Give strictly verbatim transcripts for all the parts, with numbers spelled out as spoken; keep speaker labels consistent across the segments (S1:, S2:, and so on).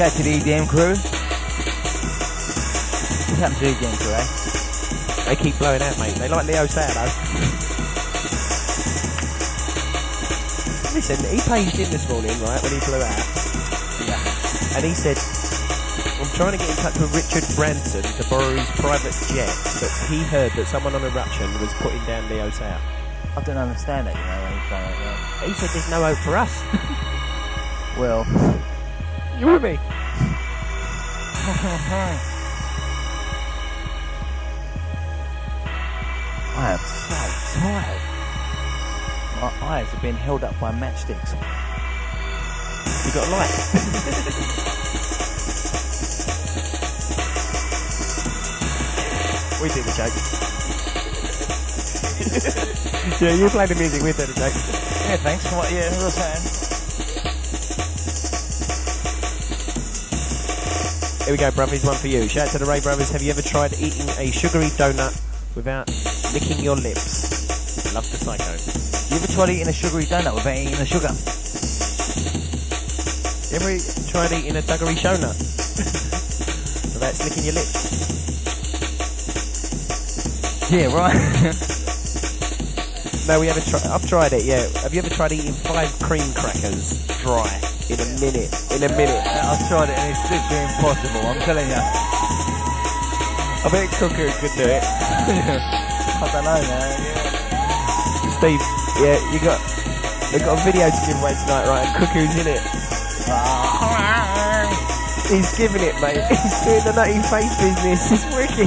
S1: Shout out to the E D M crew. What's happened to the E D M crew, eh?
S2: They keep blowing out, mate. They like Leo Sayer, though. Listen, he paged in this morning, right, when he blew out. Yeah. And he said, I'm trying to get in touch with Richard Branson to borrow his private jet, but he heard that someone on Eruption was putting down Leo Sayer.
S1: I don't understand that, you know, when he's done it, yeah.
S2: He said there's no hope for us.
S1: Well...
S2: You with me?
S1: I am so tired. My eyes have been held up by matchsticks.
S2: You got a light? We did the joke. Yeah, you play the music, we did the joke.
S1: Yeah, thanks. What, yeah, as I was saying.
S2: Here we go, brothers, one for you. Shout out to the Ray Brothers. Have you ever tried eating a sugary donut without licking your lips? Love the Psycho.
S1: You ever tried eating a sugary donut without eating the sugar?
S2: You ever tried eating a duggery donut without licking your lips?
S1: Yeah, right.
S2: No, we haven't tried. I've tried it, yeah. Have you ever tried eating five cream crackers dry in a minute? In a minute.
S1: Yeah, I've tried it and it's literally impossible, I'm telling you.
S2: I bet Cuckoo could do it.
S1: I don't know, man. Yeah.
S2: Steve, yeah, you got, we've got a video to give away tonight, right? And Cuckoo's in it. He's giving it, mate. He's doing the nutty face business. It's wicked.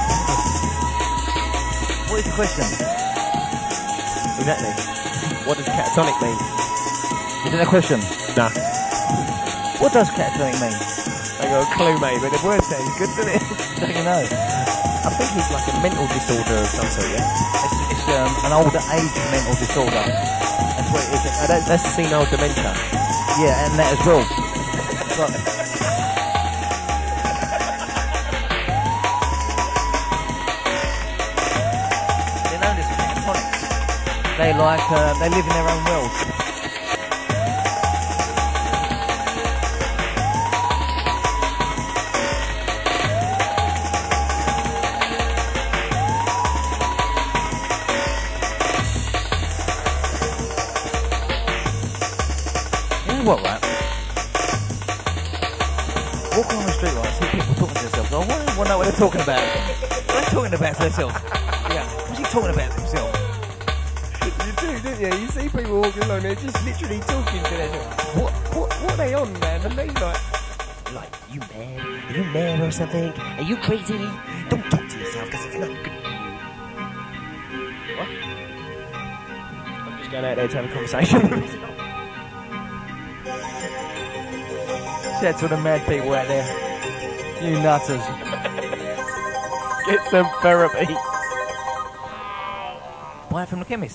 S1: What is the question?
S2: Exactly. What does catatonic mean?
S1: Is it a question?
S2: Nah.
S1: What does catatonic mean?
S2: I got a clue, mate, but the word sounds good, doesn't it?
S1: Don't you know?
S2: I think it's like a mental disorder of some sort, yeah?
S1: It's, it's um, an older age mental disorder. That's what it is.
S2: Oh, that's, that's senile dementia.
S1: Yeah, and that as well. But, they're known as catatonics. They like, uh, they live in their own world. What, right? Walk along the street, right? See people talking to themselves. I want to know what they're talking about. What are they talking about to themselves? Yeah. What's he talking about to himself?
S2: You do, don't you? You see people walking along, they're just literally talking to themselves. What, what, what are they on, man? And they like, like, you mad? Are you mad or something? Are you crazy? Don't talk to yourself because it's not good. What? I'm just going out there to have a conversation.
S1: Shout to the mad people out there. You nutters.
S2: Get some therapy.
S1: Buy it from the chemist.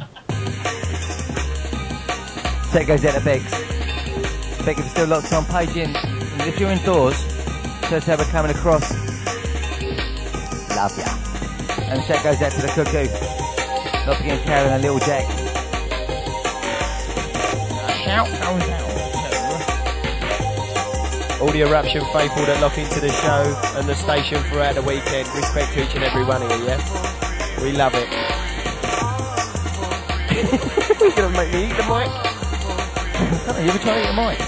S1: That goes out to Bex. Bex, if you're still locked on, page in. And if you're indoors, just have a coming across. Love ya. And shout goes out to the Cuckoo. Not forgetting Karen and Little Jack. Shout goes out.
S2: All the Eruption faithful that lock into the show and the station throughout the weekend. Respect to each and every one of you, yeah? We love it. You're going to make me eat the mic?
S1: You ever try to eat a mic?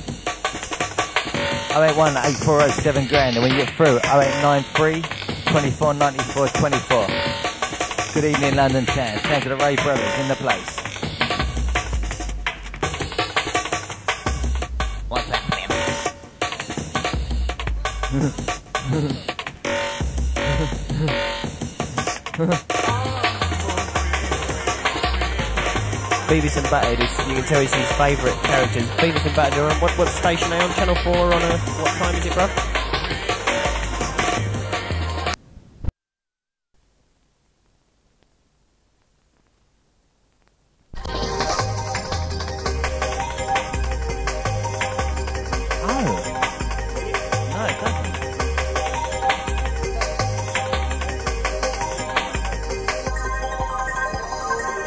S1: oh eight one eight four oh seven grand, and when you get through, oh eight nine three two four nine four two four. Good evening, London town. Thanks to the Ray Brothers in the place. What's happening?
S2: Beavis and Butthead is, you can tell he's his favourite characters. Beavis and Butthead are on, what, what station are they on? Channel four on a, what time is it, bruv?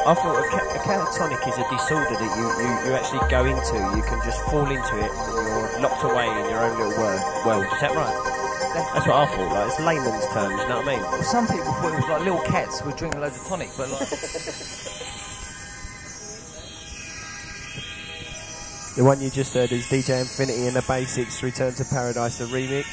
S2: I thought a, ca- a catatonic is a disorder that you, you, you actually go into. You can just fall into it and you're locked away in your own little world. world. Is that right? That's what I thought. Like, it's layman's terms, you know what I mean?
S1: Well, some people thought it was like little cats were drinking loads of tonic, but like...
S2: The one you just heard is D J Infinity and the Basics, Return to Paradise, the remix.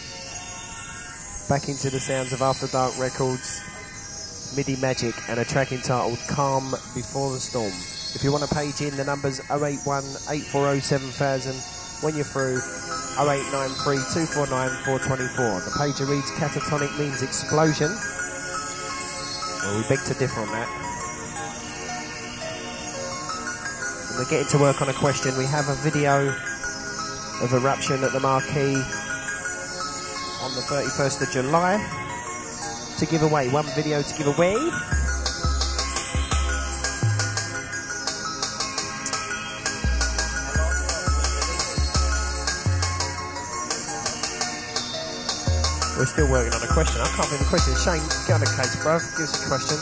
S2: Back into the sounds of After Dark Records, MIDI Magic, and a track entitled Calm Before the Storm. If you want to page in, the number's oh eight one, eight four oh, seven thousand. When you're through, oh eight nine three, two four nine, four two four. The pager reads catatonic means explosion. Well, we beg to differ on that. And we're getting to work on a question. We have a video of Eruption at the Marquee on the thirty-first of July to give away. One video to give away. We're still working on a question. I can't think of the question. Shane, get on the case, bruv. Give us a question.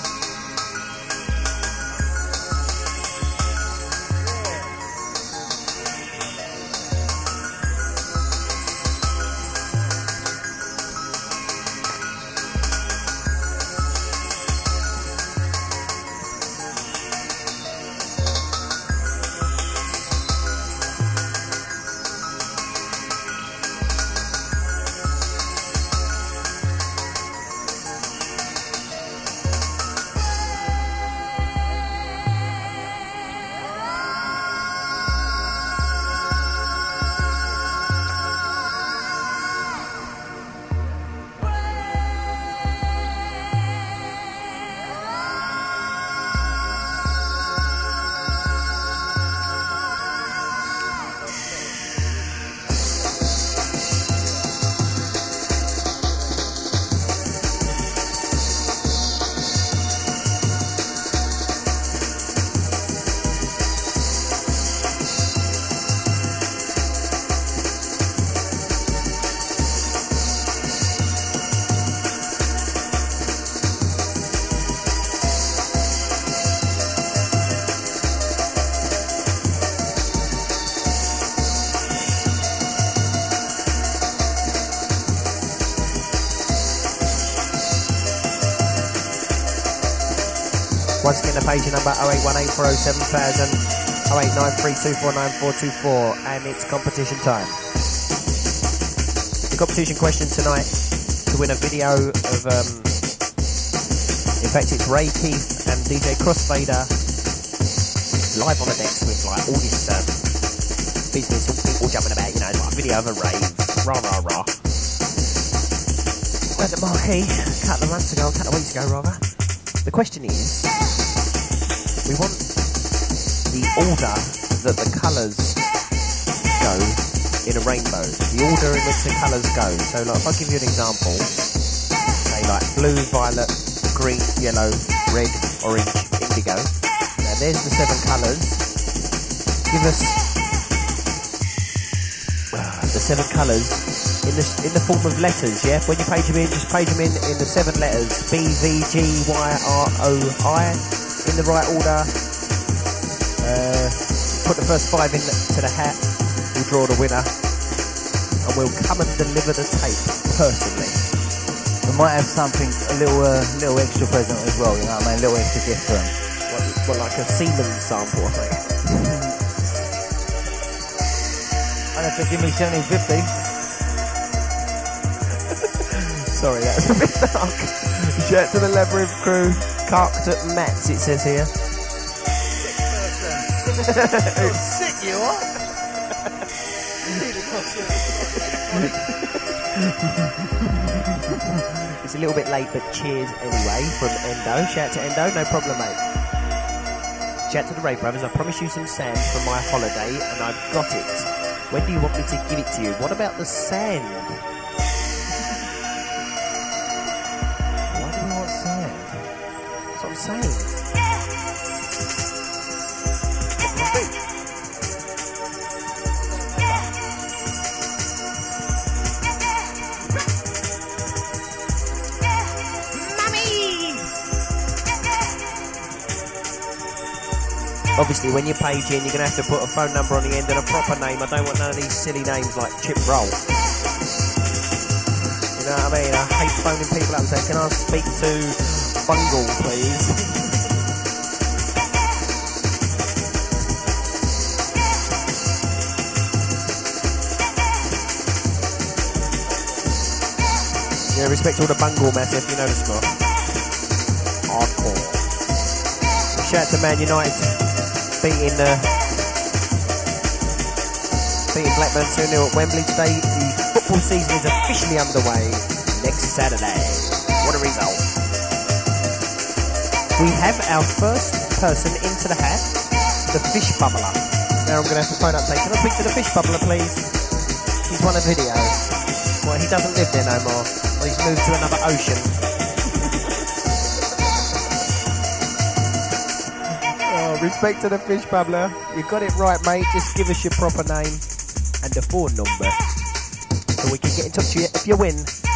S2: Once again, the page number oh eight one, eight four oh, seven thousand, oh eight nine three, two four nine, four two four, and it's competition time. The competition question tonight to win a video of, um, in fact, it's Ray Keith and D J Crossfader live on the decks with like all this um, business, all people jumping about, you know, like a video of a rave, rah rah rah. At the Marquee, a couple of months ago, a couple of weeks ago rather. The question is, we want the order that the colours go in a rainbow. The order in which the colours go. So like, if I give you an example, say like blue, violet, green, yellow, red, orange, indigo. Now there's the seven colours. Give us uh, the seven colours in the, in the form of letters, yeah? When you page them in, just page them in in the seven letters. B, V, G, Y, R, O, I. In the right order. Uh, put the first five into the hat. We'll draw the winner. And we'll come and deliver the tape personally.
S1: We might have something, a little uh, little extra present as well, you know what I mean? A little extra gift for them.
S2: Well, well like a semen sample, I think.
S1: I don't know if they give me seventeen fifty.
S2: Sorry, that was a bit dark. Shout to the Labyrinth crew. Carked at Mats, it says here.
S1: Oh, sick you are.
S2: It's a little bit late, but cheers anyway from Endo. Shout to Endo, no problem, mate. Shout to the Ray Brothers. I promised you some sand for my holiday, and I've got it. When do you want me to give it to you? What about the sand? Saying. Obviously, when you page in, you're going to have to put a phone number on the end and a proper name. I don't want none of these silly names like Chip Roll. You know what I mean? I hate phoning people up and saying, can I speak to Bungle, please? Yeah, respect all the Bungle massive, you know the score. Hardcore. Shout out to Man United beating uh, beating Blackburn two nil at Wembley today. The football season is officially underway next Saturday. What a result. We have our first person into the hat, the fish bubbler. Now I'm going to have to phone up and say, can I speak to the fish bubbler, please? He's won a video. Well, he doesn't live there no more. Well, he's moved to another ocean. Oh, respect to the fish bubbler. You got it right, mate. Just give us your proper name and the phone number so we can get in touch with you if you win.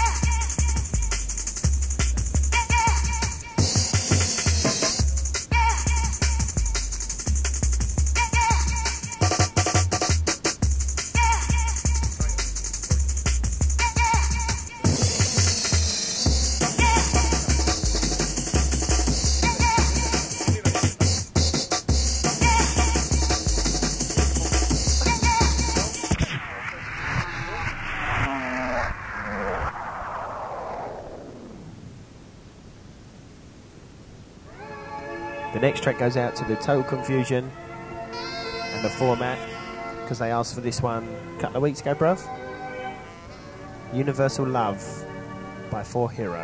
S2: The next track goes out to the Total Confusion and the format because they asked for this one a couple of weeks ago, bruv. Universal Love by four hero.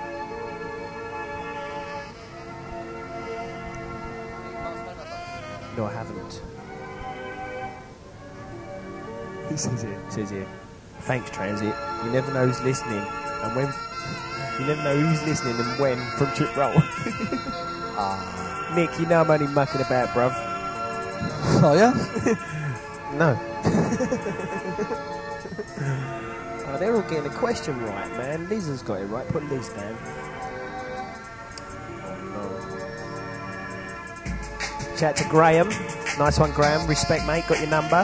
S2: No, I haven't. He says it. Says it. Thanks, Transit. You never know who's listening, and when you never know who's listening and when from Chip Roll. Ah. Nick, you know I'm only mucking about, bruv.
S1: Oh, yeah?
S2: No. Oh, they're all getting the question right, man. Liz has got it right. Put Liz down. Oh, no. Shout out to Graham. Nice one, Graham. Respect, mate. Got your number.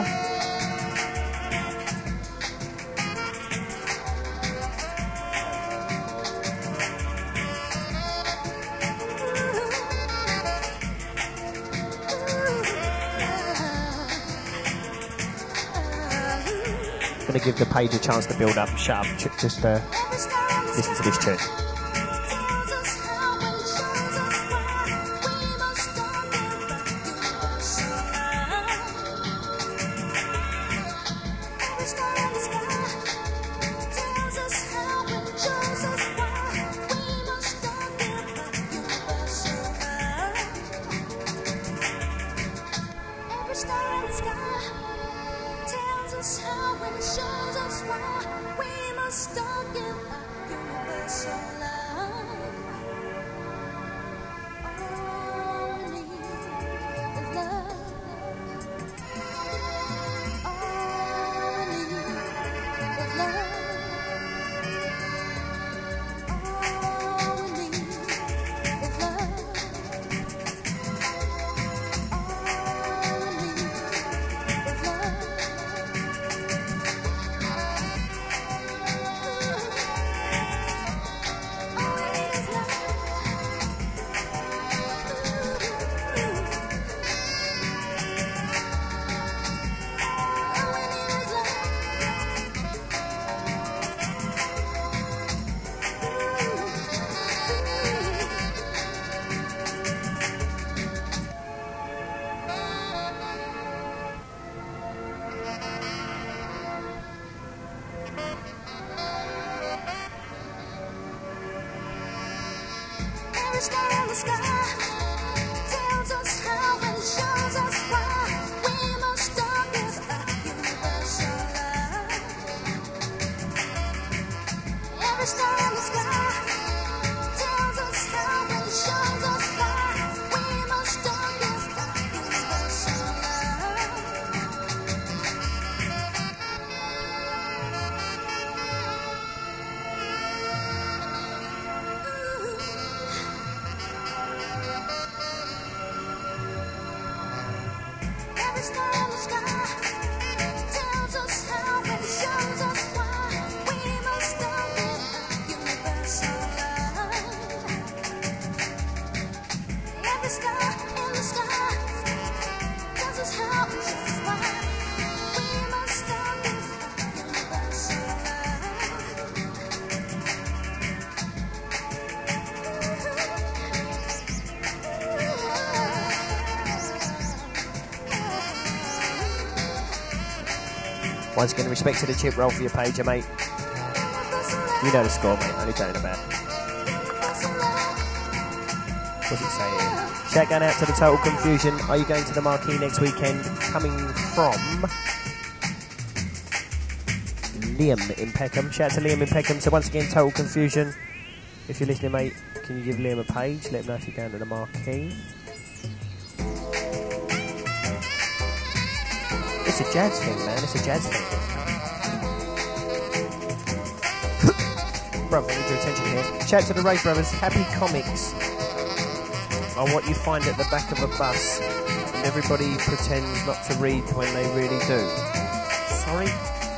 S2: Going to give the page a chance to build up. Shut up, just uh, listen to this tune. Once again, respect to the chip roll for your pager, mate. You know the score, mate. Only joking about. What's it saying? Shout going out to the Total Confusion. Are you going to the Marquee next weekend? Coming from Liam in Peckham. Shout out to Liam in Peckham. So once again, Total Confusion. If you're listening, mate, can you give Liam a page? Let him know if you're going to the Marquee. It's a jazz thing, man. It's a jazz thing. Brother, I need your attention here. Shout out to the Ray Brothers. Happy Comics are what you find at the back of a bus, and everybody pretends not to read when they really do. Sorry?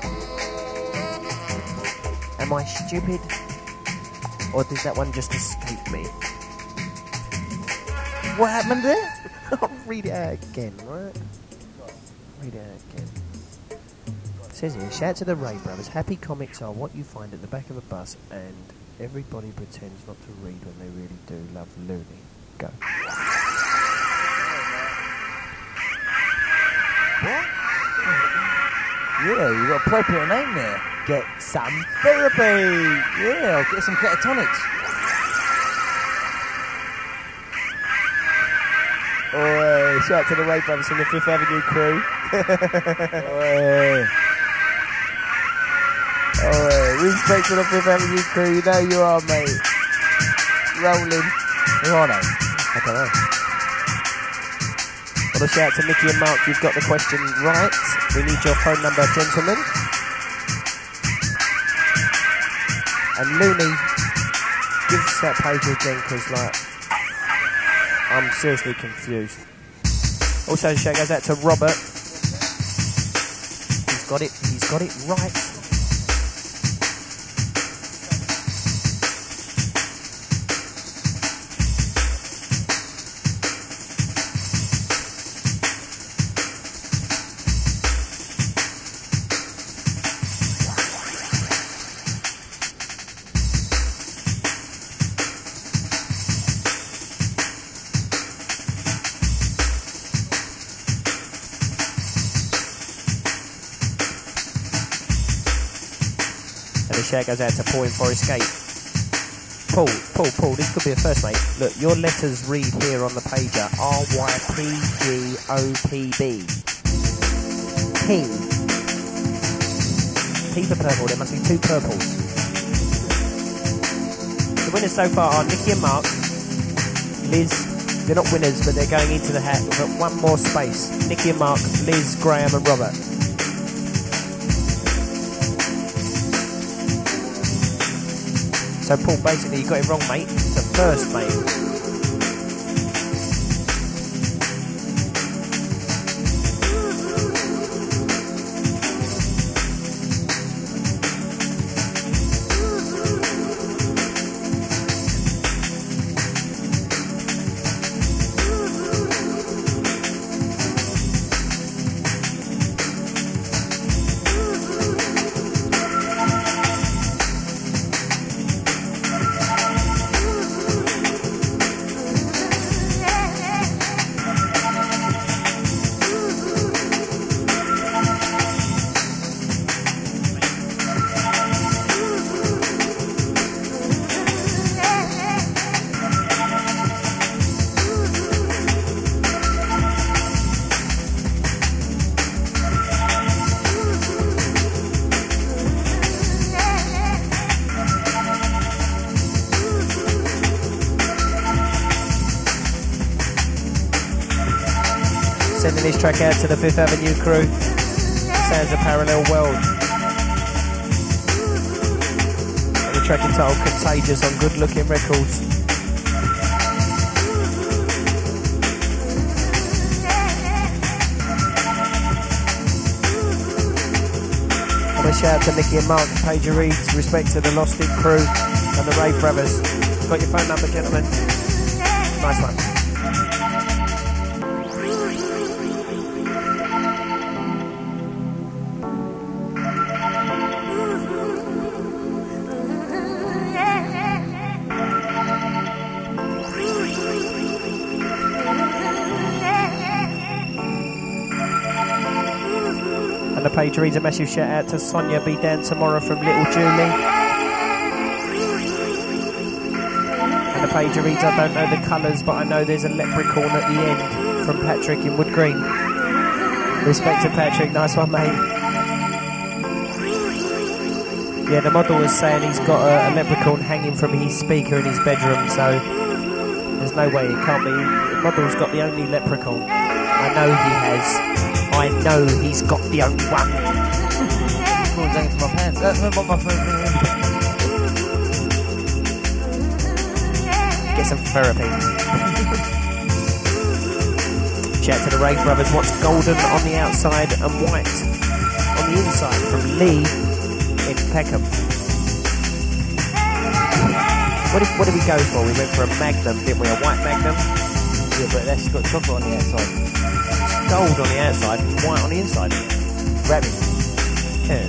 S2: Am I stupid? Or did that one just escape me?
S1: What happened there?
S2: I'll read it out again, right? Read it out again. It says here, shout out to the Ray Brothers. Happy Comics are what you find at the back of a bus, and everybody pretends not to read when they really do. Love, Looney. Go.
S1: What? Yeah, you got appropriate name there.
S2: Get some therapy.
S1: Yeah, I'll get some catatonics.
S2: Oh, shout out to the Ray Brothers from the Fifth Avenue crew.
S1: Oi.
S2: Oh, respect to the Fifth Avenue crew. You know you are, mate. Rolling.
S1: Who are they?
S2: I don't know. Well, a shout out to Nicky and Mark. You've got the question right. We need your phone number, gentlemen. And Looney, give us that page again, because, like, I'm seriously confused. Also, shout goes out to Robert. He's got it. He's got it right. Shout goes out to Paul in Forest Gate. Paul, Paul, Paul, this could be a first, mate. Look, your letters read here on the pager R Y P G O P B. P. P for purple. There must be two purples. The winners so far are Nicky and Mark. Liz, they're not winners, but they're going into the hat. We've got one more space. Nicky and Mark, Liz, Graham and Robert. So, Paul, basically, you got it wrong, mate. It's the first, mate. Sending this track out to the Fifth Avenue crew. Sounds a Parallel World. And the track entitled Contagious on Good Looking Records. And a shout out to Nicky and Mark, Pager Reeds, respect to the Lost It crew and the Ray Brothers. Got your phone number, gentlemen. Nice one. page reads. A massive shout out to Sonia. Be down tomorrow from Little Julie. And the page reads, I don't know the colours, but I know there's a leprechaun at the end, from Patrick in Wood Green. Respect to Patrick, nice one, mate. Yeah, the model was saying he's got a, a leprechaun hanging from his speaker in his bedroom, so there's no way it can't be. The model's got the only leprechaun. I know he has. I know he's got the only one.
S1: Cool, thanks to my pants. That's not my phone.
S2: Get some therapy. Shout to the Ray Brothers. What's golden on the outside and white on the inside? From Lee in Peckham. What did, what did we go for? We went for a Magnum, didn't we? A white Magnum?
S1: Yeah, but that's got chocolate on the outside.
S2: Gold on the outside and white on the inside.
S1: Rabbit.
S2: Yeah.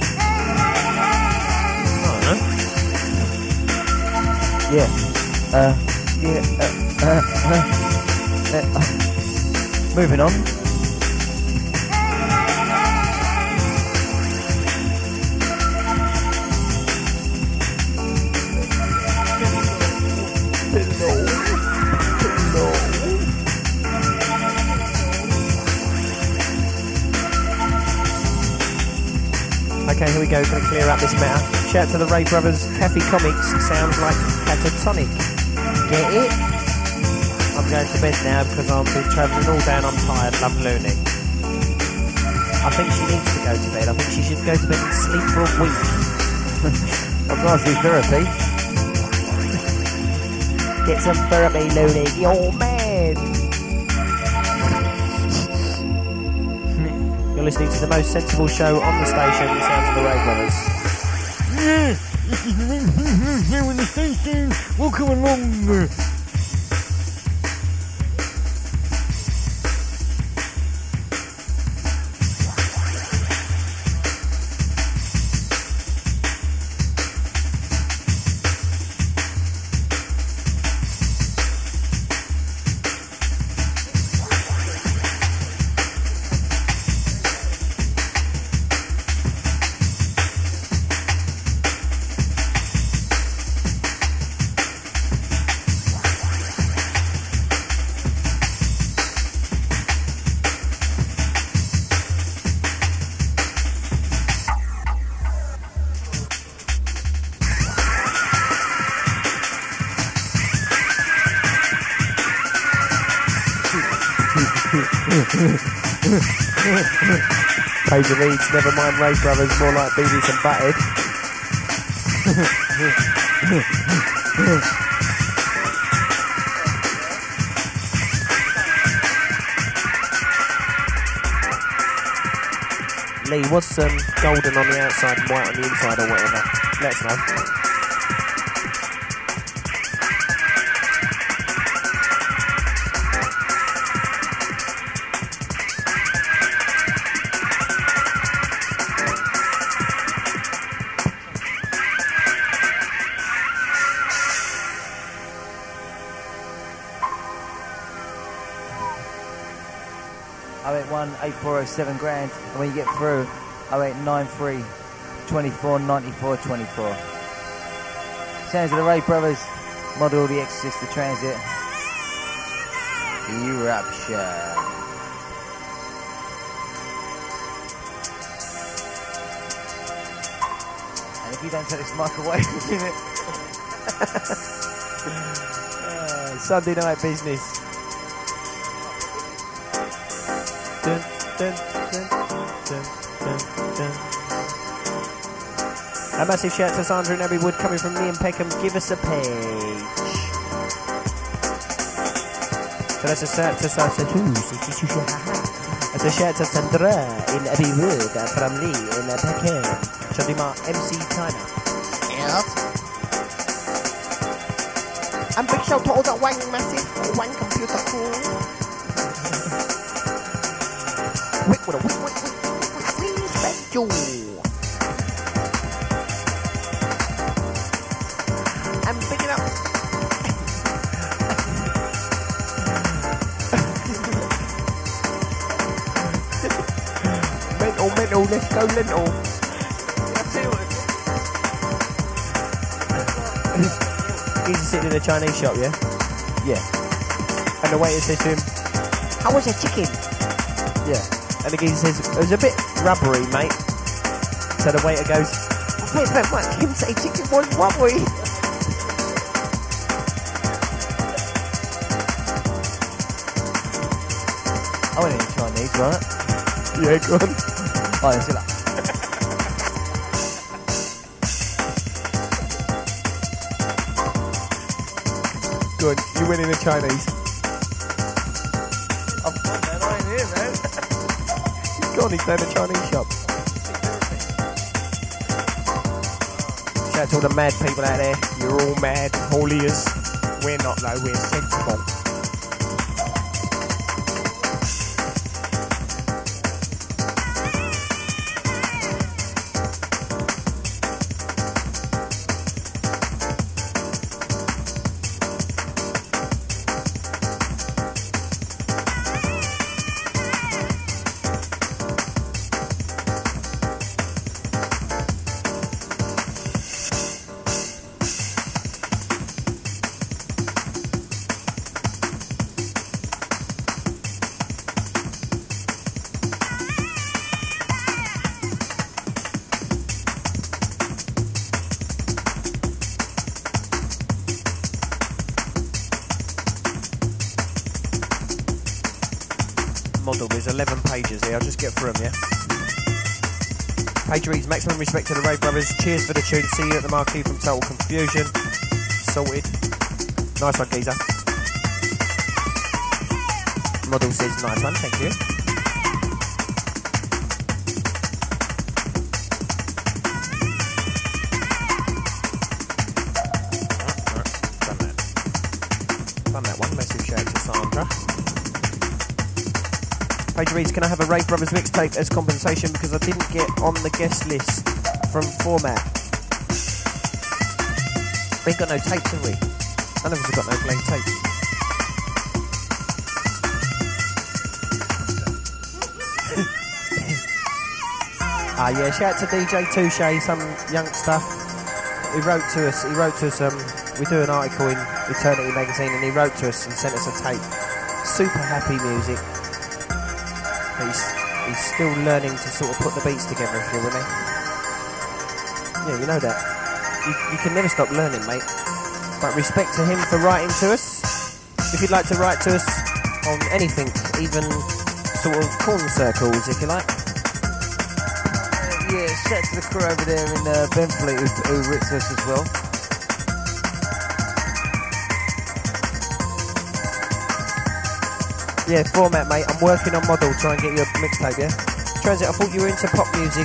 S2: I don't know.
S1: Yeah. Uh, yeah. Uh, uh, uh, uh, uh. Moving on.
S2: Okay, here we go. Going to clear up this matter. Shout out to the Ray Brothers. Cafe Comics sounds like catatonic. Get it? I'm going to bed now because I've been travelling all day and I'm tired. Love Looney. I think she needs to go to bed. I think she should go to bed and sleep for a week.
S1: I've got to do therapy.
S2: Get some therapy, Looney. You're mad. You're listening to the most sensible show on the station, the sounds of the Ray Brothers.
S1: Yeah, this is here in the station. Welcome along.
S2: Pager reads, never mind Ray Brothers, more like Beavis and Butthead. Lee, what's um, golden on the outside and white on the inside or whatever? Let us know.
S1: oh eight one, eight four oh seven grand, and when you get through, oh eight nine three, twenty-four, ninety-four, twenty-four. Sounds of the Ray Brothers, Model, The Exorcist, The Transit, Eruption. And if you don't take this mic away from it,
S2: uh, Sunday night business. Dun, dun, dun, dun, dun, dun. A massive shout to Sandra and Abbey Wood coming from Liam Peckham. Give us a page. So that's a shout to Sandra. That's a shout to Sandra in Abbey Wood from Lee in Peckham. Shadima M C China.
S3: Yes. And big shout to all that wang massive, wang computer cool. Wick with a wick, wick, wick, wick, wick, wick, respect you. I'm picking up. Mental
S2: mental, let's go lentil. He's sitting in a Chinese shop, yeah? Yeah. And the waiter says to him, how was your chicken? Yeah. And the geezer says, it was a bit rubbery, mate. So the waiter goes, I bet that much him say chicken was rubbery.
S1: I went in Chinese, right?
S2: Yeah, go on.
S1: Oh, it's like...
S2: Go on, you went in a Chinese.
S1: I'm fine, man. I ain't here, man.
S2: He's gone, he's down a Chinese shop. Shout out to all the mad people out there. You're all mad, all ears. We're not though, we're sensible. There's eleven pages here, I'll just get through them, yeah? Page reads, maximum respect to the Rave Brothers, cheers for the tune, see you at the marquee from Total Confusion. Sorted. Nice one, geezer. Model says, nice one, thank you. Done that. Done that one, massive shout to Sandra. Page reads, can I have a Rave Brothers mixtape as compensation because I didn't get on the guest list from Format? We ain't got no tapes, have we? None of us have got no blank tapes. Ah, yeah, shout out to D J Touche, some youngster. He wrote to us, he wrote to us, um, we do an article in Eternity magazine and he wrote to us and sent us a tape. Super happy music. He's, he's still learning to sort of put the beats together, if you're with me. Yeah, you know that. You, you can never stop learning, mate. But respect to him for writing to us. If you'd like to write to us on anything, even sort of corn circles, if you like.
S1: Uh, yeah, shout to the crew over there in uh, Benfleet who, who writs us as well.
S2: Yeah, Format, mate. I'm working on Model, try and get you a mixtape, yeah? Transit, I thought you were into pop music.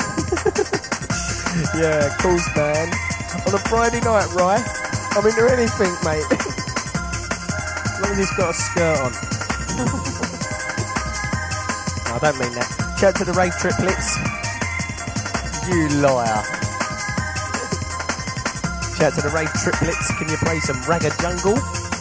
S2: Yeah, of course, man. On a Friday night, right? I'm into anything, mate. As long as it's got a skirt on. No, I don't mean that. Shout out to the Rave Triplets.
S1: You liar.
S2: Shout out to the Rave Triplets. Can you play some Ragga Jungle?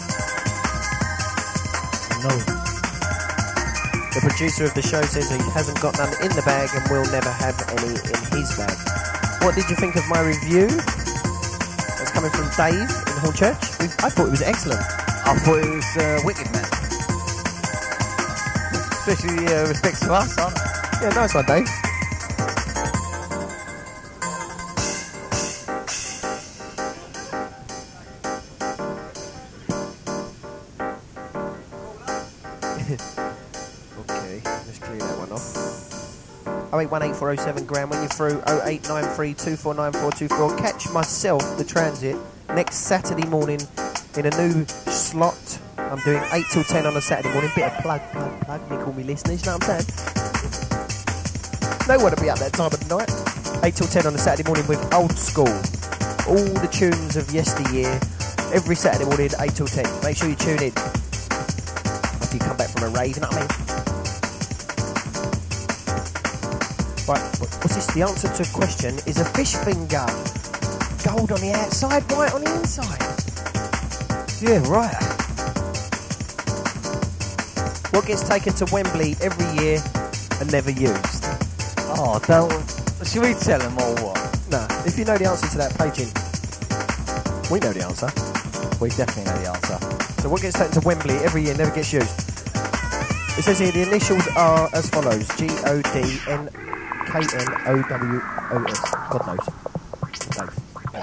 S2: No. The producer of the show says he hasn't got none in the bag and will never have any in his bag. What did you think of my review? That's coming from Dave in Hornchurch. I thought it was excellent.
S1: I thought it was uh, wicked, man. Especially uh, respects to us, aren't it?
S2: Yeah, nice one, Dave. oh eight one eight four oh seven Graham, when you're through, oh eight nine three two four nine four two four. Catch myself, the Transit, next Saturday morning in a new slot. I'm doing eight till ten on a Saturday morning. Bit of plug, plug, plug. Me call me listeners, you know what I'm saying? No one to be up that time of the night. eight till ten on a Saturday morning with Old School. All the tunes of yesteryear. Every Saturday morning, eight till ten. Make sure you tune in. After you come back from a rave, you know what I mean? Right, what's this? The answer to a question is a fish finger. Gold on the outside, white on the inside.
S1: Yeah, right.
S2: What gets taken to Wembley every year and never used?
S1: Oh, Oh, don't. Should we tell them or what?
S2: No. If you know the answer to that, page in. We know the answer.
S1: We definitely know the answer.
S2: So what gets taken to Wembley every year never gets used. It says here the initials are as follows: G O D N K N O W O S. God knows. Dave.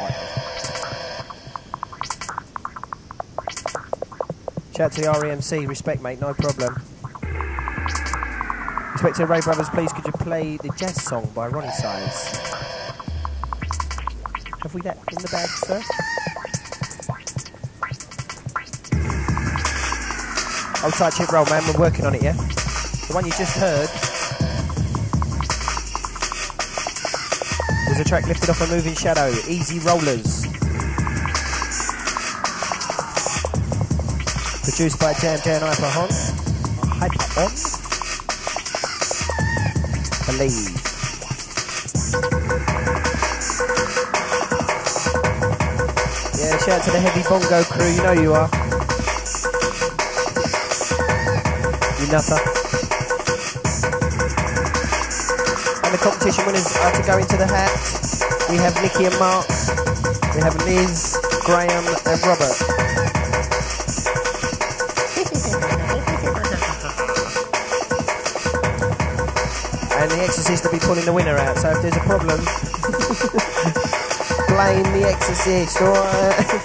S2: Shout out to the R E M C. Respect, mate. No problem. Respect to the Ray Brothers. Please, could you play the jazz song by Ronnie Size? Have we that in the bag, sir? Hold tight, chip roll, man. We're working on it, yeah? The one you just heard was a track lifted off a moving shadow, Easy Rollers. Produced by Jam Jam Hyper On. Hyper On? Believe. Yeah, shout out to the Heavy Bongo crew, you know you are. You nutter. And the competition winners are to go into the hat. We have Nikki and Mark. We have Liz, Graham and Robert. And the Exorcist will be pulling the winner out, so if there's a problem, blame the Exorcist, alright?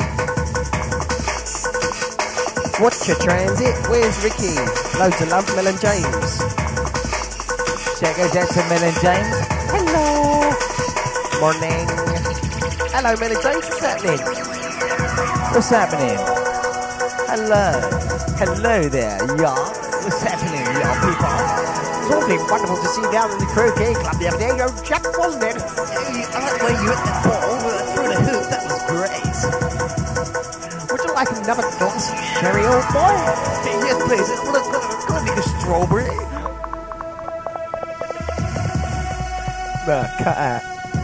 S2: What's your transit? Where's Ricky? Loads of love, Mel and James.
S1: Check goes out to Mel and James.
S2: Hello. Morning. Hello, Mel and James. What's happening?
S1: What's happening?
S2: Hello.
S1: Hello there, y'all. What's happening, y'all people?
S2: Something wonderful to see down in the croquet club the other day. Yo, Jack, wasn't it?
S1: Hey, I like where you hit that ball through the hoop. That was great.
S2: Would you like another glass of sherry, old boy?
S1: Yes, please. Look, look, look, look, a strawberry.
S2: Nah, cut out.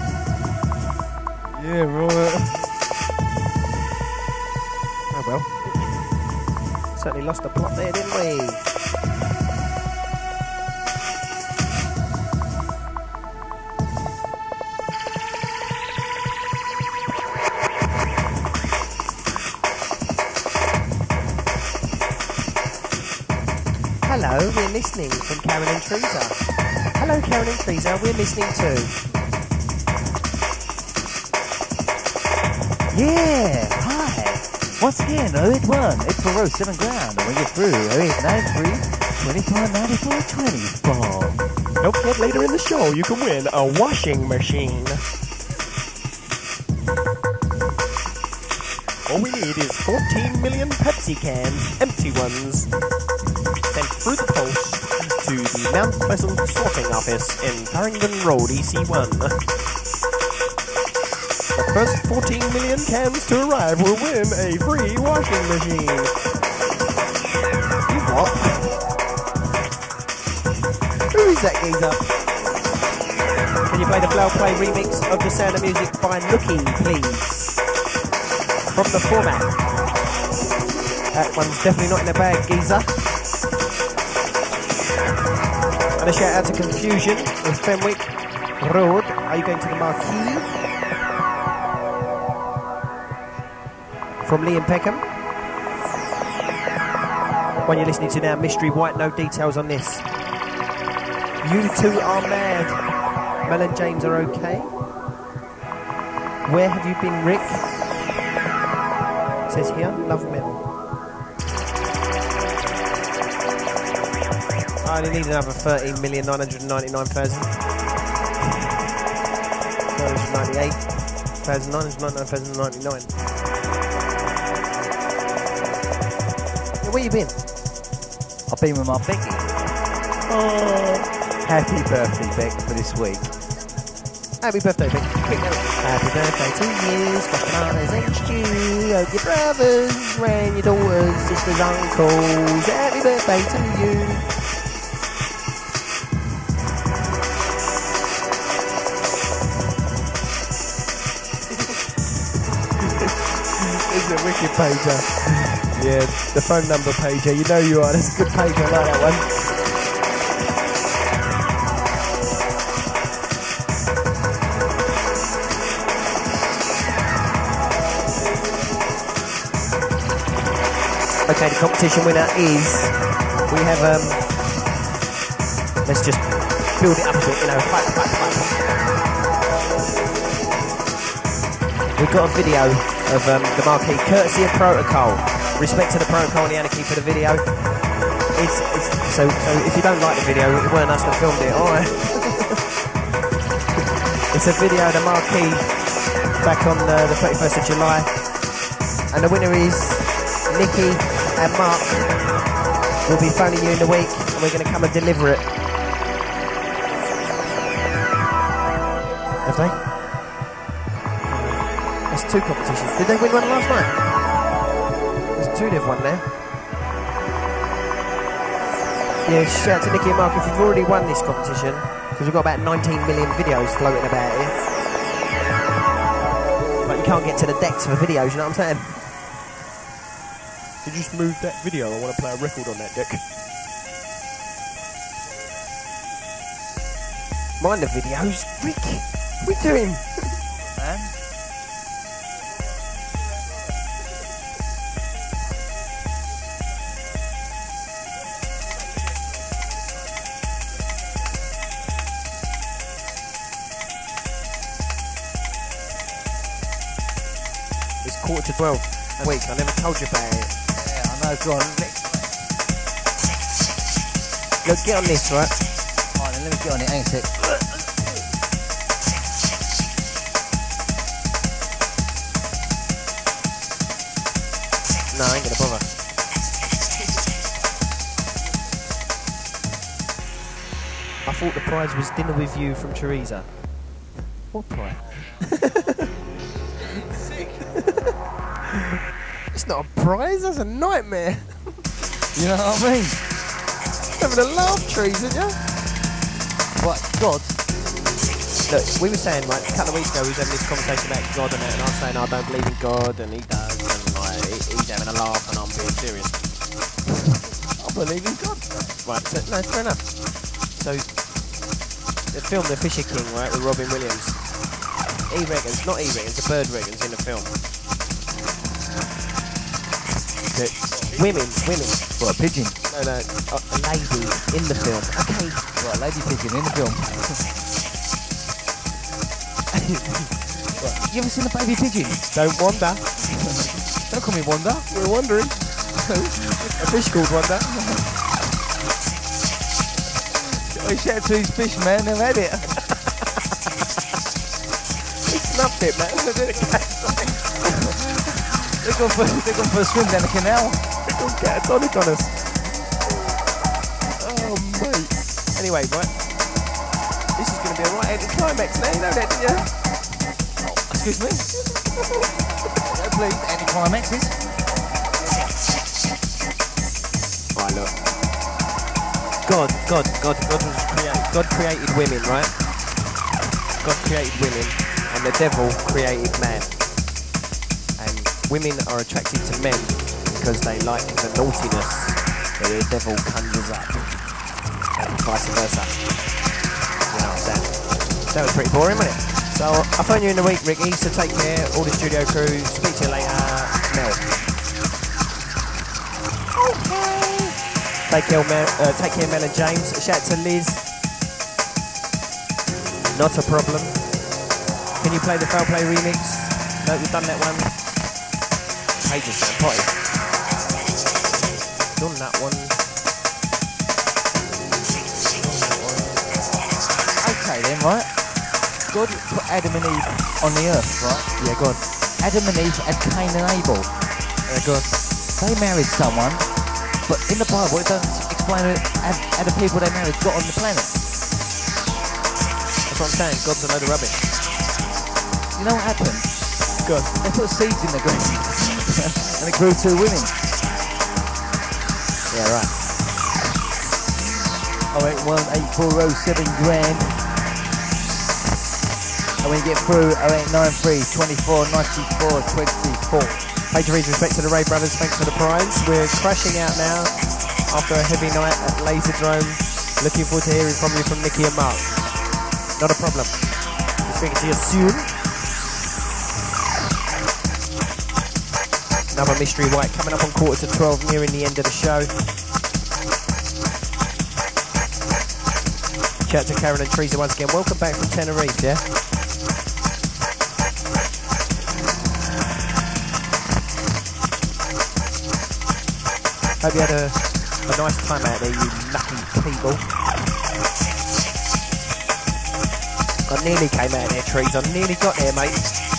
S1: Yeah, right.
S2: Oh well. Certainly lost the plot there, didn't we? Hello, we're listening from Karen and Teresa. Hello, Karen and Teresa, we're listening too.
S1: Yeah, hi. Once again, oh eight one, eight four oh, seven ground, and we get through oh eight nine three, twenty-four ninety-four twenty-four.
S2: Don't forget later in the show you can win a washing machine. All we need is fourteen million Pepsi cans, empty ones, sent through the post to the Mount Pleasant sorting office in Farringdon Road, E C one. The first fourteen million cans to arrive will win a free washing machine. You what? Who is that geezer? Can you play the Flower Play remix of The Sound of Music by Nookie, please? From the format. That one's definitely not in the bag, geezer. And a shout out to Confusion in Fenwick Road. Are you going to the Marquee? From Liam Peckham. One you're listening to now, Mystery White, no details on this. You two are mad. Mel and James are okay. Where have you been, Rick? It says here, love metal. I only need another thirteen million nine hundred ninety-nine thousand. nine hundred ninety-eight thousand nine hundred ninety-nine thousand ninety-nine. Yeah, where you been?
S1: I've been with my Becky.
S2: Oh.
S1: Happy birthday, Beck, for this week.
S2: Happy birthday, Vic. Happy birthday to you, Scott Bananas and Stu. Hope your brothers, and your daughters, sisters, uncles. Happy birthday to you. It's a wicked pager. Yeah, the phone number pager. You know you are. That's a good pager. I like that one. Okay, the competition winner is, we have, um, let's just build it up a bit, you know, clap, clap, clap. We've got a video of um, the marquee, courtesy of Protocol. Respect to the Protocol and the Anarchy for the video. It's, it's so, so if you don't like the video, it weren't us that filmed it, alright? It's a video of the marquee back on uh, the thirty-first of July. And the winner is Nikki and Mark. We'll be phoning you in the week and we're going to come and deliver it. Have they? There's two competitions. Did they win one last night? There's two they've won there. Yeah, shout out to Nikki and Mark if you've already won this competition, because we've got about nineteen million videos floating about here. But you can't get to the decks for videos, you know what I'm saying? Did you just move that video? I want to play a record on that deck. Mind the videos. Rick, what are we doing?
S1: Man.
S2: It's quarter to twelve. Week, I never told you about it.
S1: Yeah, I know. Go on. Next.
S2: Look, get on this, right?
S1: Alright, then let me get on it. Hang on a sec.
S2: No, I ain't gonna bother. I thought the prize was dinner with you from Teresa. What prize? It's not a prize, that's a nightmare.
S1: You know what I mean?
S2: Having a laugh, Teresa, aren't you?
S1: What? God?
S2: Look, we were saying, like, a couple of weeks ago, we was having this conversation about God and that, and I was saying I don't believe in God, and he does, and like, he, he's having a laugh, and I'm being serious.
S1: I believe in God.
S2: Right, so, no, fair enough. So, the film The Fisher King, right, with Robin Williams, he reckons, not he reckons, the bird reckons in the film, that women, women,
S1: What, a pigeon?
S2: no, no, a, a lady in the film, okay,
S1: What, a lady pigeon in the film? What, you ever seen a baby pigeon?
S2: don't wander,
S1: Don't call me Wanda.
S2: we're wandering, a fish called Wanda.
S1: I shout out to his fish, man. They've had it.
S2: Snuffed it, man.
S1: They're going for, they're going for a swim down the canal.
S2: Don't get a tonic on us. Oh, mate. Anyway, right. This is going to be a right ending climax now, you know that, didn't you?
S1: Oh, excuse me? Yeah, please, anti-climaxes.
S2: Right, look. God, God, God, God was created. God created women, right? God created women, and the devil created man. And women are attracted to men because they like the naughtiness that the devil conjures up, and vice versa. You know what I'm saying? That was pretty boring, wasn't it? So I'll phone you in the week, Ricky. So take care, all the studio crew. Speak to you later, Mel. Take care, Mel, uh, take care, Mel and James. Shout out to Liz. Not a problem. Can you play the Foul Play remix? No, we've done that one. Pages down, potty. Done that one. Done that one.
S1: Okay then, right? God put Adam and Eve on the earth, right?
S2: Yeah, go on.
S1: Adam and Eve had Cain and Abel.
S2: Yeah, go on.
S1: They married someone, but in the Bible it doesn't explain how, how the people they married got on the planet.
S2: That's what I'm saying. God's a load of rubbish.
S1: You know what happened?
S2: Go on.
S1: They put seeds in the ground and it grew two women.
S2: Yeah, right.
S1: oh eight one eight four oh seven grand. And when you get through oh eight nine three twenty-four ninety-four twenty-four.
S2: Patriots, respect to the Ray Brothers, thanks for the prize. We're crashing out now after a heavy night at Laserdrome. Looking forward to hearing from you from Nikki and Mark. Not a problem. We're speaking to you soon. Another Mystery White coming up on quarter to twelve, nearing the end of the show. Shout out to Karen and Teresa once again. Welcome back from Tenerife, yeah? Hope you had a, a nice time out there, you lucky people. I nearly came out there, Trees. I nearly got there, mate.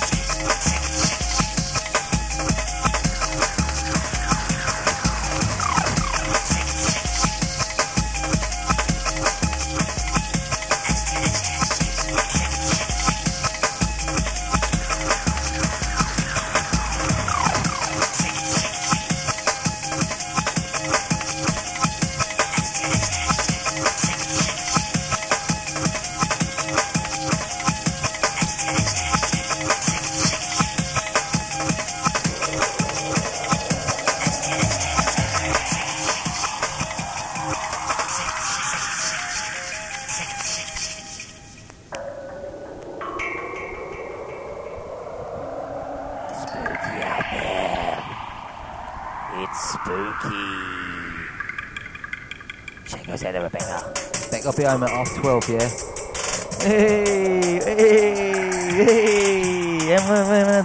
S1: I'll be home at half twelve, yeah? Hey, hey, hey. I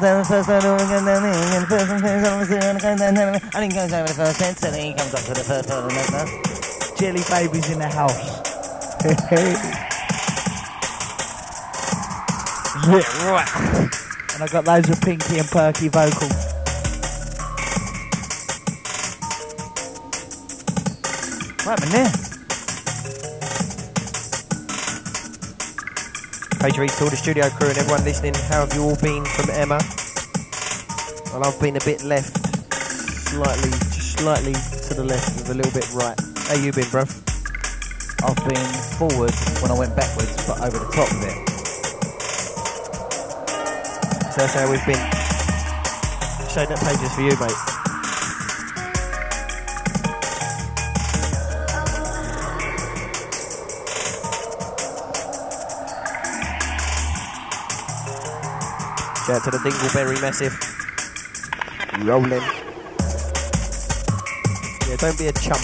S1: didn't go over the first ten, so then he comes up to the first one.
S4: Jelly Baby's in the house. Yeah, right. And I got loads of Pinky and Perky vocals. What happened there?
S2: Page Reese to all the studio crew and everyone listening. How have you all been from Emma? Well, I've been a bit left, slightly, just slightly to the left with a little bit right. How you been, bruv?
S1: I've been forward when I went backwards, but over the top of it.
S2: So that's how we've been. Showing that page is for you, mate. Shout out to the Dingleberry Massive. Rolling. Yeah, don't be a chump.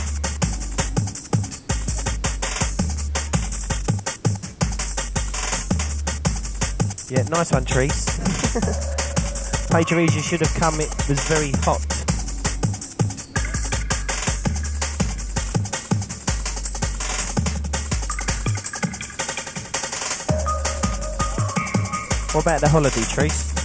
S2: Yeah, nice one, Trees. Paige, you should have come, it was very hot. What about the holiday, Trees?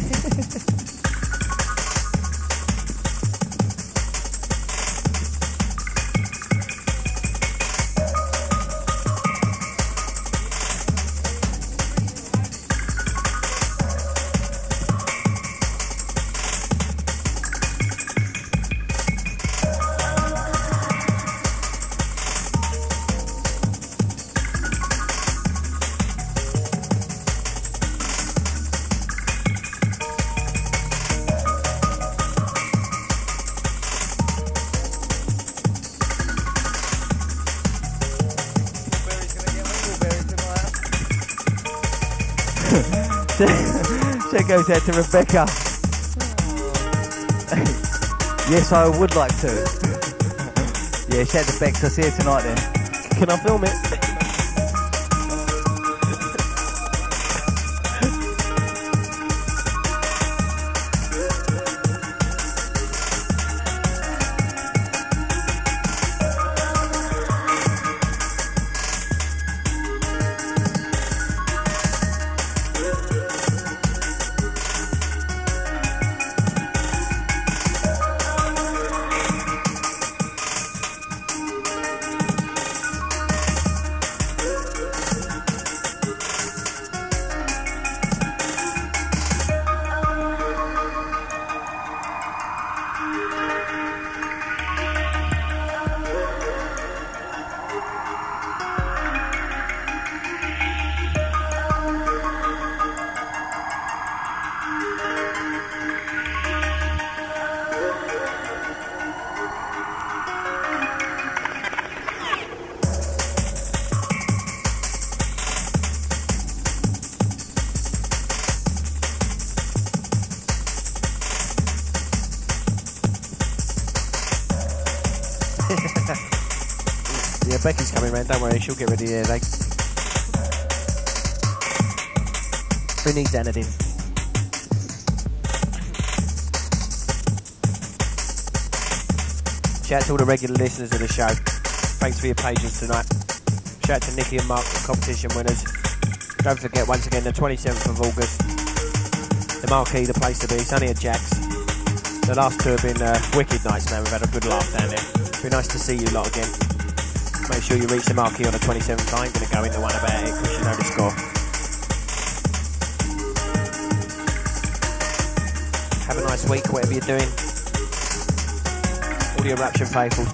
S4: That goes out to Rebecca.
S1: Yes, I would like to. Yeah, shout out to Bex. I'll see you tonight then.
S2: Can I film it? Yeah, Becky's coming round, don't worry, she'll get ready there, they. Who needs anything? Shout out to all the regular listeners of the show. Thanks for your patience tonight. Shout out to Nikki and Mark, the competition winners. Don't forget, once again, the twenty-seventh of August. The Marquee, the place to be. It's only at Jack's. The last two have been uh, wicked nights now. We've had a good laugh down there. Be nice to see you lot again. Make sure you reach the Marquee on the twenty-seventh. I ain't going to go into one about it because you know the score. Have a nice week, whatever you're doing. All the Eruption faithful.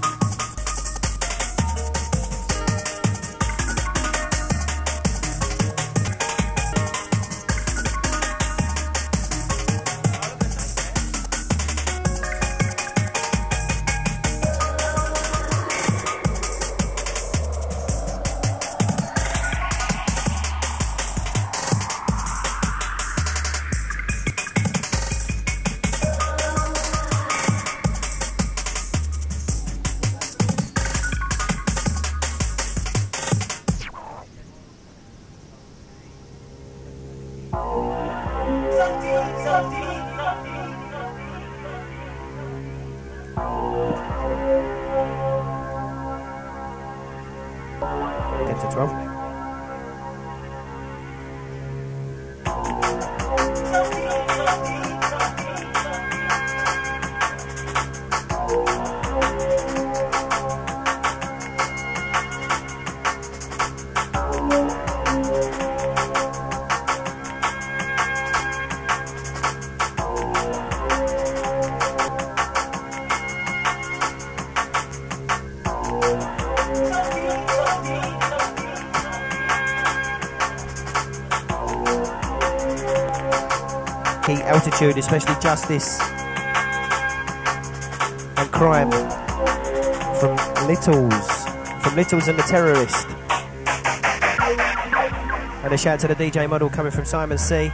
S2: Altitude, especially Justice and Crime from Littles, from Littles and the Terrorist, and a shout out to the D J model coming from Simon C.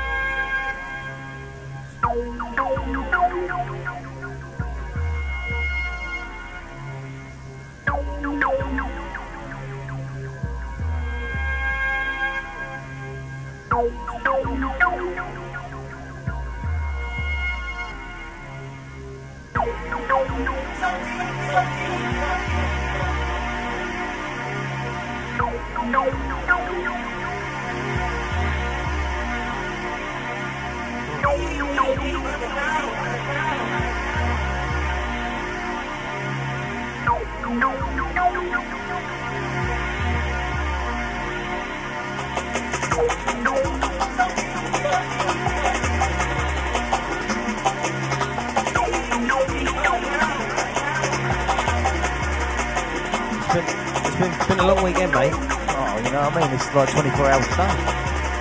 S1: Like twenty-four hours a day.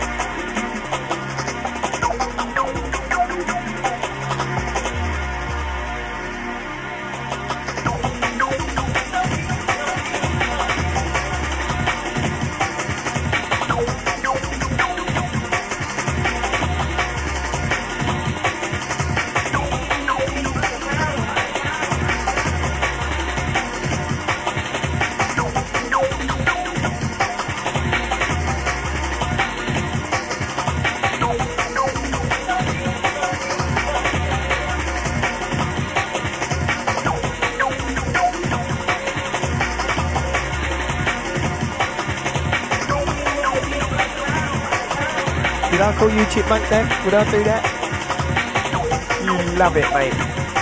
S1: Did I call you chipmunk then? Would I do that? You love it, mate.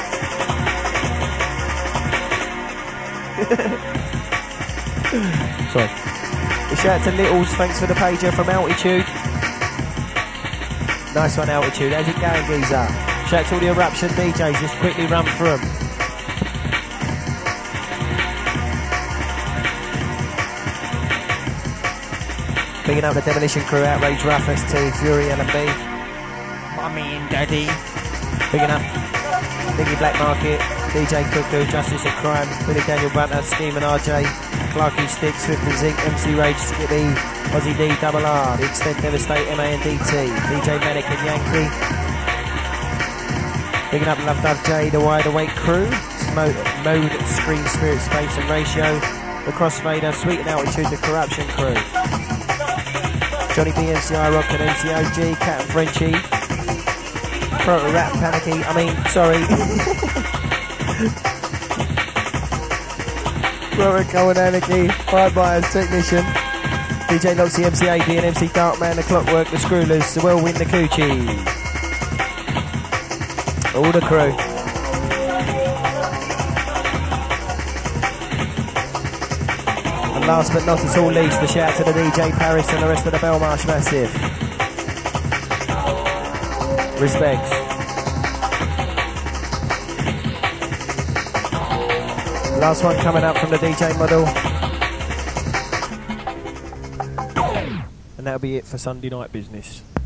S1: Sorry. A shout out to Littles, thanks for the pager from Altitude. Nice one, Altitude. How's it going, geezer? Shout out to all the Eruption D Js, just quickly run through them. Bigging up the Demolition Crew, Outrage, Ruff, S T, Fury, L and B.
S4: Mummy and Daddy.
S1: Bigging up Biggie Black Market, D J Cuckoo, Justice and Crime, Billy Daniel Bunter, Scheme and R J, Clarky Stick, Swift and Zink, M C Rage, Skippy, Aussie D, Double R, The Extent Devastate, M A N D T, D J Manic and Yankee. Bigging up Love Dove J, The Wide Awake Crew, Mode, Mode, Screen, Spirit, Space and Ratio.
S2: The Crossfader, Sweet and Altitude, The Corruption Crew. Johnny B, M C I Rock and M C O G, Cat and Frenchie. Proto Rap Panicky, I mean, sorry. Proto Cohen Anarchy, Five Buyers Technician. D J Loxy, M C A D and M C Darkman, The Clockwork, The Screw Loose, The Whirlwind, The Coochie. All the crew. And last but not at all least, the shout to the D J Paris and the rest of the Belmarsh Massive. Respects. Last one coming up from the D J model. And that'll be it for Sunday night business.